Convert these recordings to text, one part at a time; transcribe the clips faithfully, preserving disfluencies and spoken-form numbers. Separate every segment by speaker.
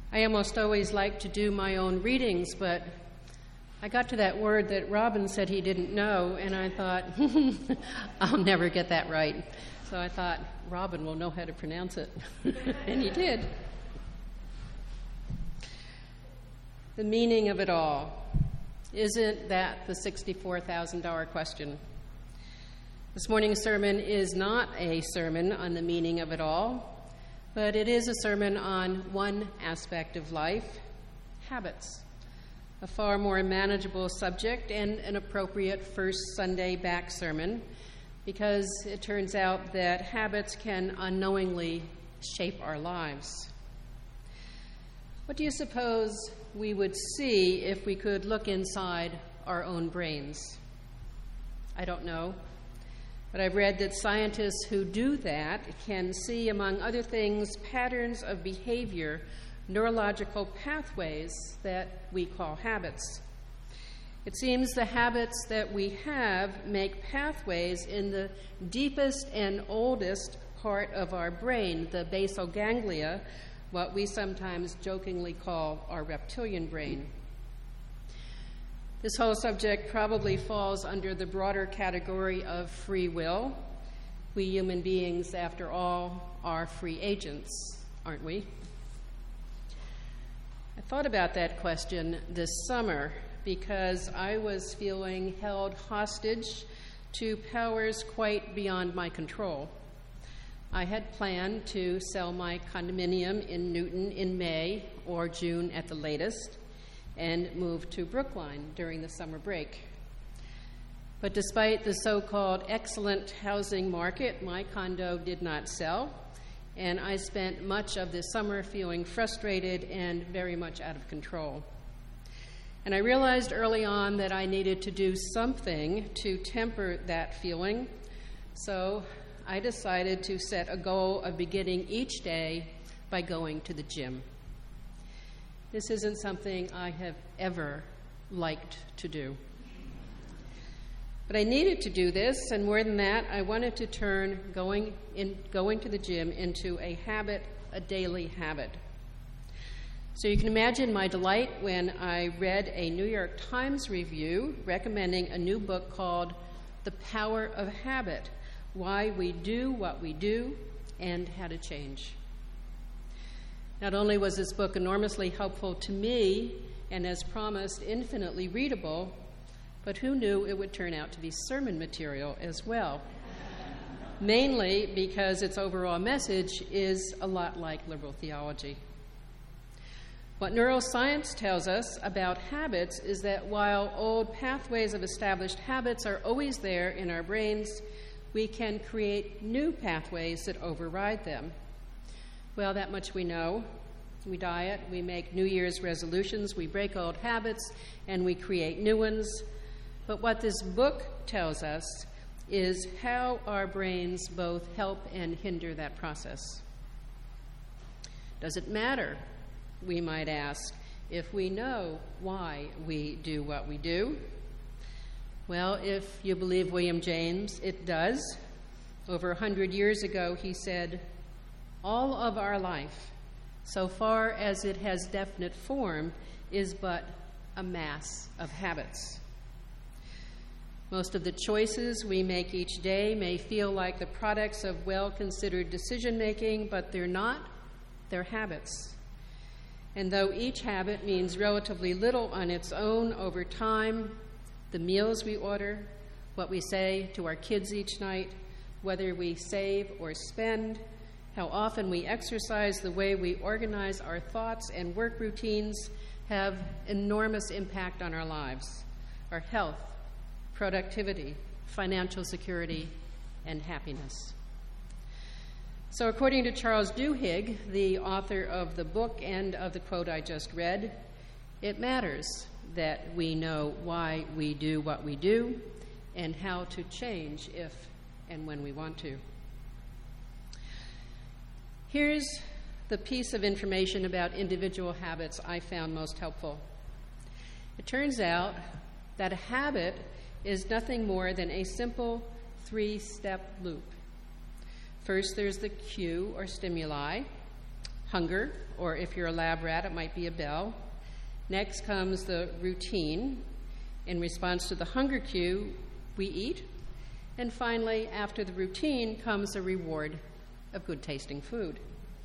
Speaker 1: I almost always like to do my own readings, but I got to that word that Robin said he didn't know, and I thought, I'll never get that right. So I thought, Robin will know how to pronounce it. And he did. The meaning of it all. Isn't that the sixty-four thousand dollars question? This morning's sermon is not a sermon on the meaning of it all, but it is a sermon on one aspect of life, habits, a far more manageable subject and an appropriate first Sunday back sermon, because it turns out that habits can unknowingly shape our lives. What do you suppose we would see if we could look inside our own brains? I don't know. But I've read that scientists who do that can see, among other things, patterns of behavior, neurological pathways that we call habits. It seems the habits that we have make pathways in the deepest and oldest part of our brain, the basal ganglia, what we sometimes jokingly call our reptilian brain. This whole subject probably falls under the broader category of free will. We human beings, after all, are free agents, aren't we? I thought about that question this summer because I was feeling held hostage to powers quite beyond my control. I had planned to sell my condominium in Newton in May or June at the latest, and moved to Brookline during the summer break. But despite the so-called excellent housing market, my condo did not sell, and I spent much of the summer feeling frustrated and very much out of control. And I realized early on that I needed to do something to temper that feeling, so I decided to set a goal of beginning each day by going to the gym. This isn't something I have ever liked to do. But I needed to do this, and more than that, I wanted to turn going in, going to the gym into a habit, a daily habit. So you can imagine my delight when I read a New York Times review recommending a new book called The Power of Habit: Why We Do What We Do and How to Change. Not only was this book enormously helpful to me and, as promised, infinitely readable, but who knew it would turn out to be sermon material as well? Mainly because its overall message is a lot like liberal theology. What neuroscience tells us about habits is that while old pathways of established habits are always there in our brains, we can create new pathways that override them. Well, that much we know. We diet, we make New Year's resolutions, we break old habits, and we create new ones. But what this book tells us is how our brains both help and hinder that process. Does it matter, we might ask, if we know why we do what we do? Well, if you believe William James, it does. Over a hundred years ago, he said, "All of our life, so far as it has definite form, is but a mass of habits." Most of the choices we make each day may feel like the products of well-considered decision-making, but they're not. They're habits. And though each habit means relatively little on its own, over time, the meals we order, what we say to our kids each night, whether we save or spend, how often we exercise, the way we organize our thoughts and work routines have enormous impact on our lives, our health, productivity, financial security, and happiness. So according to Charles Duhigg, the author of the book and of the quote I just read, it matters that we know why we do what we do and how to change if and when we want to. Here's the piece of information about individual habits I found most helpful. It turns out that a habit is nothing more than a simple three-step loop. First, there's the cue or stimuli. hunger, or if you're a lab rat, it might be a bell. Next comes the routine. In response to the hunger cue, we eat. And finally, after the routine, comes the reward of good-tasting food.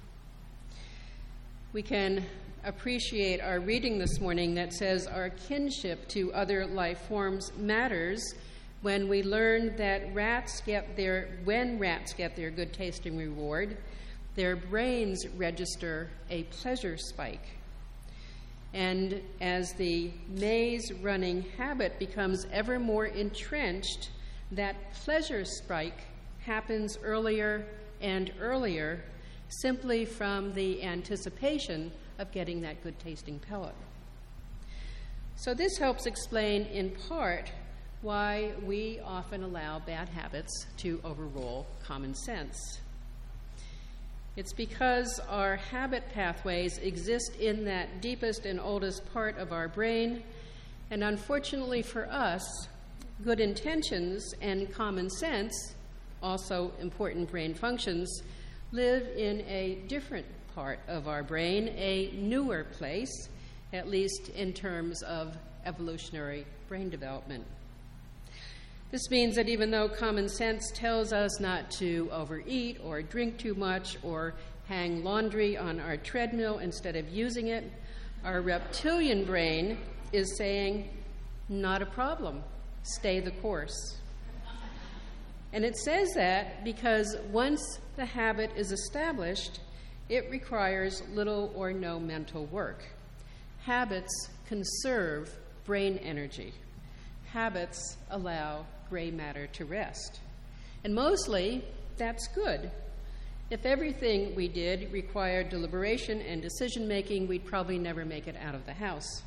Speaker 1: We can appreciate our reading this morning that says our kinship to other life forms matters when we learn that rats get their, when rats get their good-tasting reward, their brains register a pleasure spike. And as the maze-running habit becomes ever more entrenched, that pleasure spike happens earlier and earlier simply from the anticipation of getting that good-tasting pellet. So this helps explain, in part, why we often allow bad habits to overrule common sense. It's because our habit pathways exist in that deepest and oldest part of our brain, and unfortunately for us, good intentions and common sense, also important brain functions, live in a different part of our brain, a newer place, at least in terms of evolutionary brain development. This means that even though common sense tells us not to overeat or drink too much or hang laundry on our treadmill instead of using it, our reptilian brain is saying, not a problem, stay the course. And it says that because once the habit is established, it requires little or no mental work. Habits conserve brain energy. Habits allow gray matter to rest. And mostly, that's good. If everything we did required deliberation and decision-making, we'd probably never make it out of the house.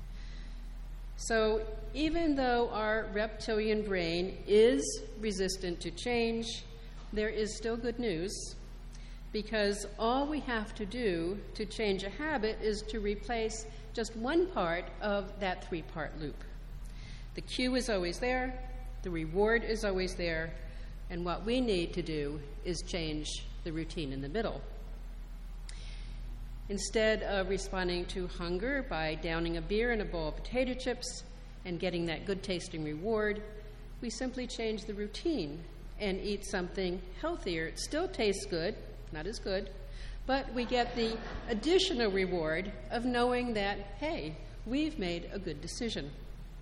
Speaker 1: So even though our reptilian brain is resistant to change, there is still good news, because all we have to do to change a habit is to replace just one part of that three-part loop. The cue is always there, the reward is always there, and what we need to do is change the routine in the middle. Instead of responding to hunger by downing a beer and a bowl of potato chips and getting that good-tasting reward, we simply change the routine and eat something healthier. It still tastes good, not as good, but we get the additional reward of knowing that, hey, we've made a good decision.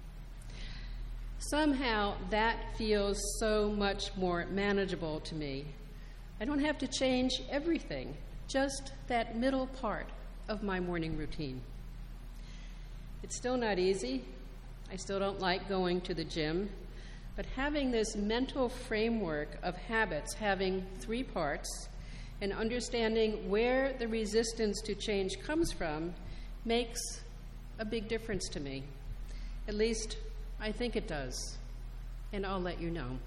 Speaker 1: Somehow that feels so much more manageable to me. I don't have to change everything, just that middle part of my morning routine. It's still not easy. I still don't like going to the gym, but having this mental framework of habits, having three parts, and understanding where the resistance to change comes from makes a big difference to me. At least, I think it does, and I'll let you know.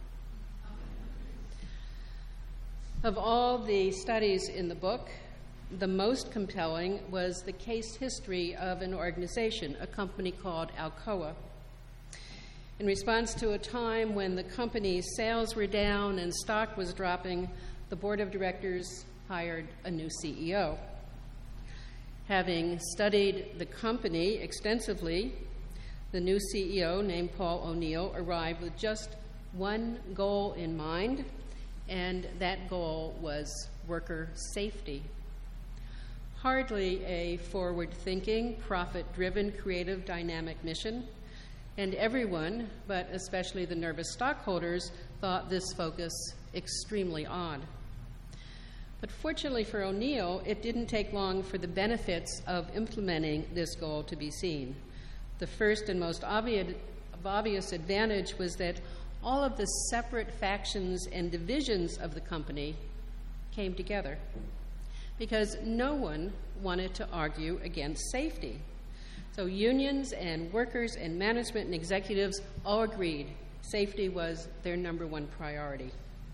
Speaker 1: Of all the studies in the book, the most compelling was the case history of an organization, a company called Alcoa. In response to a time when the company's sales were down and stock was dropping, the board of directors hired a new C E O. Having studied the company extensively, the new C E O, named Paul O'Neill, arrived with just one goal in mind, and that goal was worker safety. Hardly a forward-thinking, profit-driven, creative, dynamic mission, and everyone, but especially the nervous stockholders, thought this focus extremely odd. But fortunately for O'Neill, it didn't take long for the benefits of implementing this goal to be seen. The first and most obvious, obvious advantage was that all of the separate factions and divisions of the company came together, because no one wanted to argue against safety. So unions and workers and management and executives all agreed safety was their number one priority.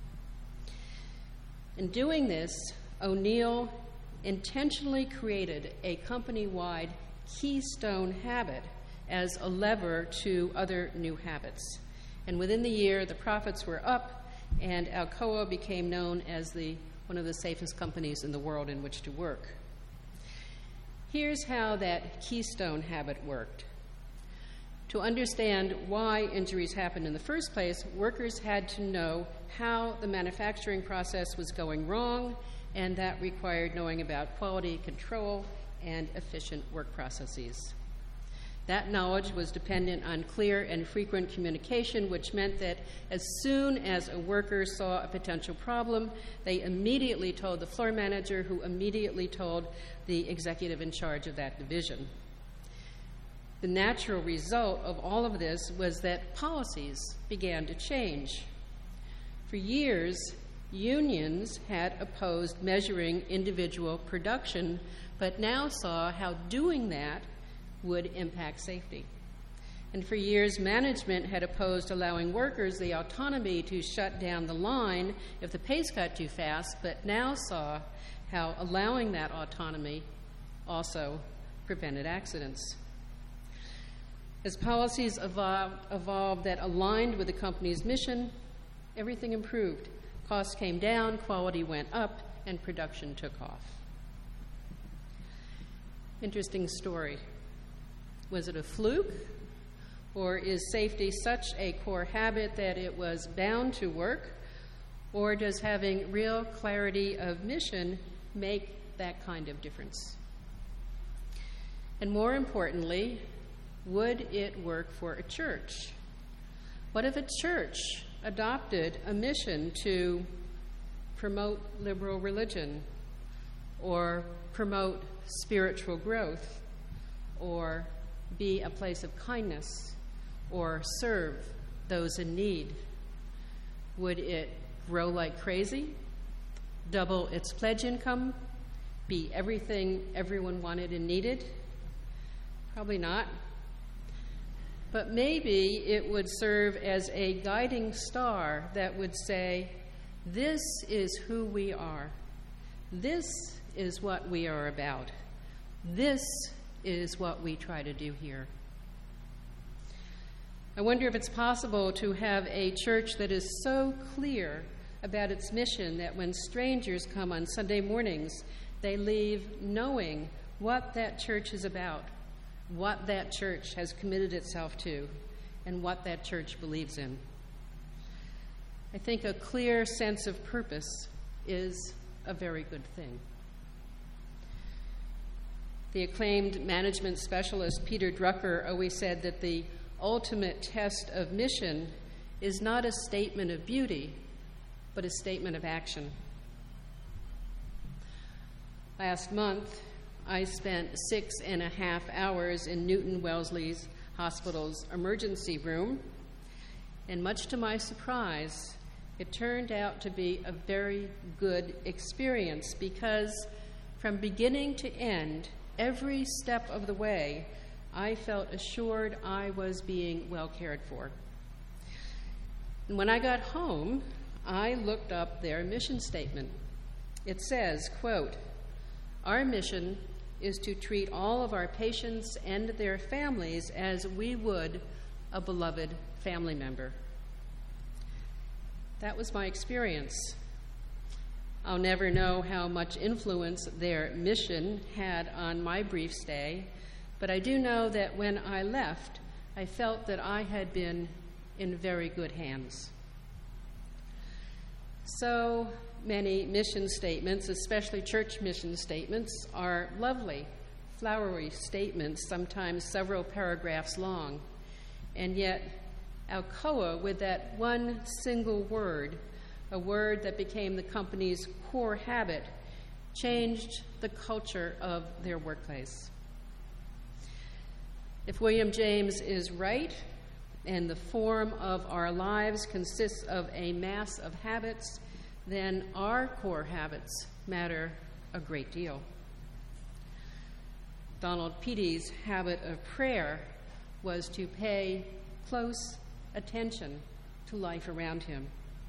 Speaker 1: In doing this, O'Neill intentionally created a company-wide keystone habit as a lever to other new habits. And within the year, the profits were up, and Alcoa became known as the one of the safest companies in the world in which to work. Here's how that keystone habit worked. To understand why injuries happened in the first place, workers had to know how the manufacturing process was going wrong, and that required knowing about quality control and efficient work processes. That knowledge was dependent on clear and frequent communication, which meant that as soon as a worker saw a potential problem, they immediately told the floor manager, who immediately told the executive in charge of that division. The natural result of all of this was that policies began to change. For years, unions had opposed measuring individual production, but now saw how doing that would impact safety. And for years, management had opposed allowing workers the autonomy to shut down the line if the pace got too fast, but now saw how allowing that autonomy also prevented accidents. As policies evolved, evolved that aligned with the company's mission, everything improved. Costs came down, quality went up, and production took off. Interesting story. Was it a fluke, or is safety such a core habit that it was bound to work, or does having real clarity of mission make that kind of difference? And more importantly, would it work for a church? What if a church adopted a mission to promote liberal religion, or promote spiritual growth, or be a place of kindness, or serve those in need? Would it grow like crazy, double its pledge income, be everything everyone wanted and needed? Probably not. But maybe it would serve as a guiding star that would say, this is who we are. This is what we are about. This is what we try to do here. I wonder if it's possible to have a church that is so clear about its mission that when strangers come on Sunday mornings, they leave knowing what that church is about, what that church has committed itself to, and what that church believes in. I think a clear sense of purpose is a very good thing. The acclaimed management specialist Peter Drucker always said that the ultimate test of mission is not a statement of beauty, but a statement of action. Last month, I spent six and a half hours in Newton Wellesley's Hospital's emergency room, and much to my surprise, it turned out to be a very good experience because from beginning to end, every step of the way, I felt assured I was being well cared for. And when I got home, I looked up their mission statement. It says, quote, "Our mission is to treat all of our patients and their families as we would a beloved family member." That was my experience. I'll never know how much influence their mission had on my brief stay, but I do know that when I left, I felt that I had been in very good hands. So many mission statements, especially church mission statements, are lovely, flowery statements, sometimes several paragraphs long. And yet, Alcoa, with that one single word, a word that became the company's core habit, changed the culture of their workplace. If William James is right, and the form of our lives consists of a mass of habits, then our core habits matter a great deal. Donald Petey's habit of prayer was to pay close attention to life around him.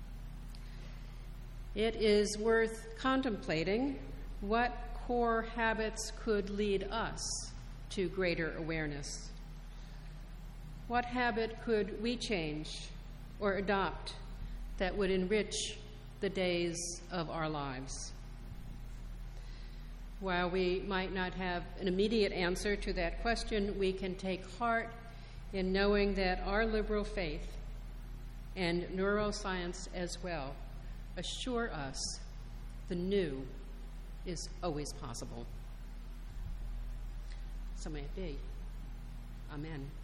Speaker 1: It is worth contemplating what core habits could lead us to greater awareness. What habit could we change or adopt that would enrich the days of our lives? While we might not have an immediate answer to that question, we can take heart in knowing that our liberal faith and neuroscience as well assure us the new is always possible. So may it be. Amen.